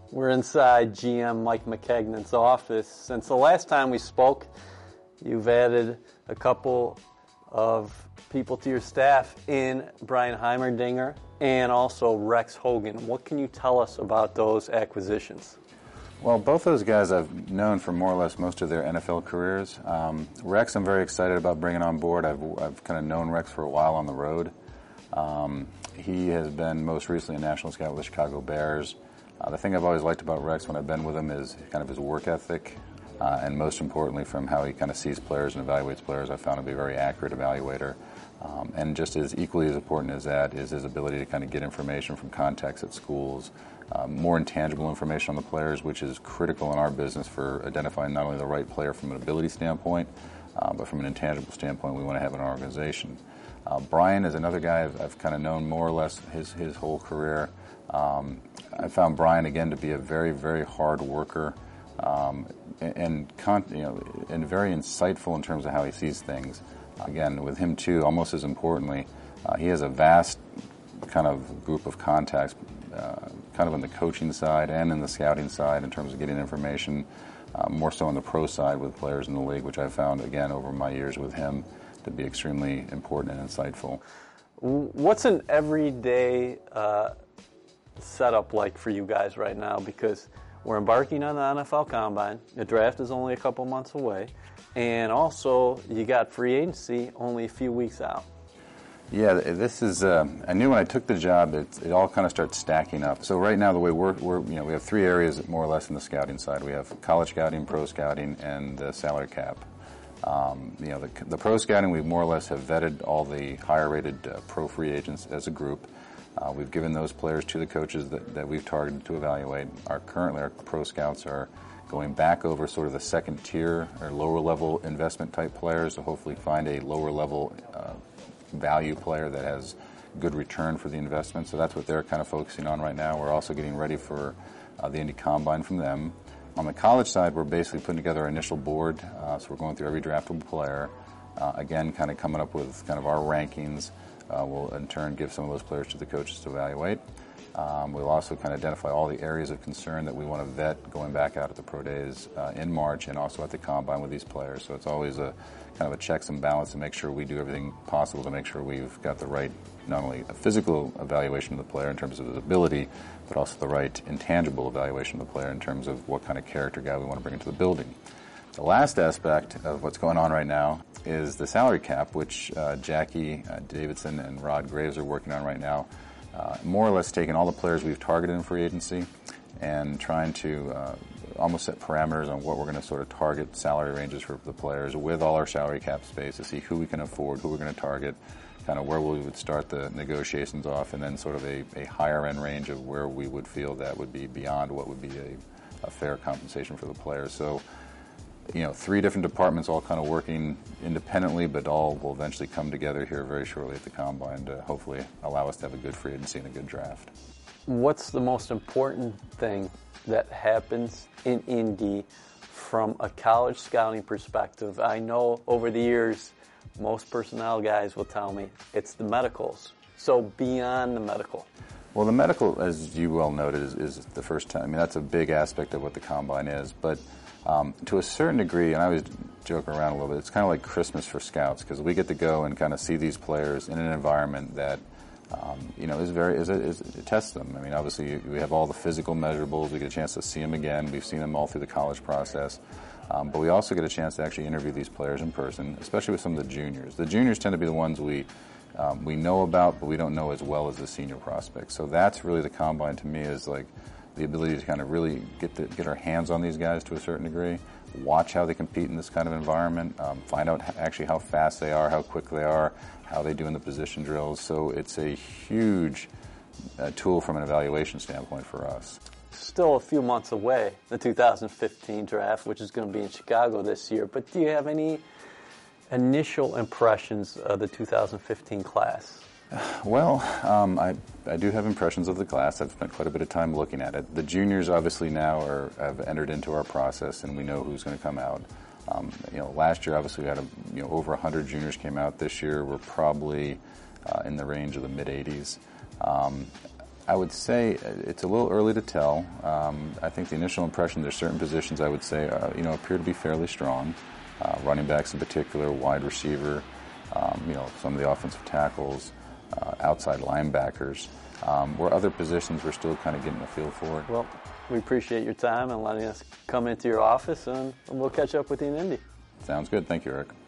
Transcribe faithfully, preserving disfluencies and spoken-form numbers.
We're inside G M Mike Maccagnan's office. Since the last time we spoke, you've added a couple of people to your staff in Brian Heimerdinger and also Rex Hogan. What can you tell us about those acquisitions? Well, both those guys I've known for more or less most of their N F L careers. Um, Rex, I'm very excited about bringing on board. I've, I've kind of known Rex for a while on the road. Um, he has been most recently a national scout with the Chicago Bears. Uh, the thing I've always liked about Rex when I've been with him is kind of his work ethic, uh, and most importantly from how he kind of sees players and evaluates players. I found him to be a very accurate evaluator. Um, and just as equally as important as that is his ability to kind of get information from contacts at schools, um, more intangible information on the players, which is critical in our business for identifying not only the right player from an ability standpoint, uh, but from an intangible standpoint we want to have in our organization. Uh, Brian is another guy I've, I've kind of known more or less his, his whole career. Um, I found Brian, again, to be a very, very hard worker um, and, and, con- you know, and very insightful in terms of how he sees things. Again, with him, too, almost as importantly, uh, he has a vast kind of group of contacts, uh, kind of on the coaching side and in the scouting side in terms of getting information, uh, more so on the pro side with players in the league, which I've found, again, over my years with him, to be extremely important and insightful. What's an everyday uh, setup like for you guys right now? Because we're embarking on the N F L Combine. The draft is only a couple months away. And also, you got free agency only a few weeks out. Yeah, this is, uh, I knew when I took the job, it, it all kind of starts stacking up. So right now, the way we're, we're, you know, we have three areas more or less in the scouting side. We have college scouting, pro scouting, and the salary cap. Um, you know, the, the pro scouting, we more or less have vetted all the higher-rated uh, pro free agents as a group. Uh, we've given those players to the coaches that, that we've targeted to evaluate. Our currently, our pro scouts are going back over sort of the second tier or lower-level investment-type players to hopefully find a lower-level uh, value player that has good return for the investment. So that's what they're kind of focusing on right now. We're also getting ready for uh, the Indy Combine from them. On the college side, we're basically putting together our initial board, uh, so we're going through every draftable player. Uh, again, kind of coming up with kind of our rankings. Uh, we'll in turn give some of those players to the coaches to evaluate. Um, we'll also kind of identify all the areas of concern that we want to vet going back out at the pro days uh, in March and also at the combine with these players. So it's always a kind of a checks and balance to make sure we do everything possible to make sure we've got the right, not only a physical evaluation of the player in terms of his ability, but also the right intangible evaluation of the player in terms of what kind of character guy we want to bring into the building. The last aspect of what's going on right now is the salary cap, which uh, Jackie uh, Davidson and Rod Graves are working on right now. Uh, more or less taking all the players we've targeted in free agency and trying to uh, almost set parameters on what we're going to sort of target salary ranges for the players with all our salary cap space to see who we can afford, who we're going to target, kind of where we would start the negotiations off, and then sort of a, a higher end range of where we would feel that would be beyond what would be a, a fair compensation for the players. So, you know, three different departments all kind of working independently, but all will eventually come together here very shortly at the Combine to hopefully allow us to have a good free agency and a good draft. What's the most important thing that happens in Indy from a college scouting perspective? I know over the years, most personnel guys will tell me it's the medicals. So beyond the medical. Well, the medical, as you well noted, is, is the first time. I mean, that's a big aspect of what the Combine is, but Um, to a certain degree, and I always joke around a little bit, it's kind of like Christmas for scouts because we get to go and kind of see these players in an environment that, um, you know, is very, is, is, it tests them. I mean, obviously, we have all the physical measurables. We get a chance to see them again. We've seen them all through the college process. Um, but we also get a chance to actually interview these players in person, especially with some of the juniors. The juniors tend to be the ones we um, we know about, but we don't know as well as the senior prospects. So that's really the Combine to me is like, the ability to kind of really get the, get our hands on these guys to a certain degree, watch how they compete in this kind of environment, um, find out actually how fast they are, how quick they are, how they do in the position drills. So it's a huge uh, tool from an evaluation standpoint for us. Still a few months away, the two thousand fifteen draft, which is going to be in Chicago this year. But do you have any initial impressions of the two thousand fifteen class? Well, um, I, I do have impressions of the class. I've spent quite a bit of time looking at it. The juniors obviously now are, have entered into our process, and we know who's going to come out. Um, you know, last year obviously we had a, you know over one hundred juniors came out. This year we're probably uh, in the range of the mid eighties. Um, I would say it's a little early to tell. Um, I think the initial impression, there's certain positions I would say uh, you know appear to be fairly strong. Uh, running backs in particular, wide receiver, um, you know some of the offensive tackles, uh, outside linebackers. Um, where other positions we're still kind of getting a feel for it. Well, we appreciate your time and letting us come into your office, and we'll catch up with you in Indy. Sounds good. Thank you, Eric.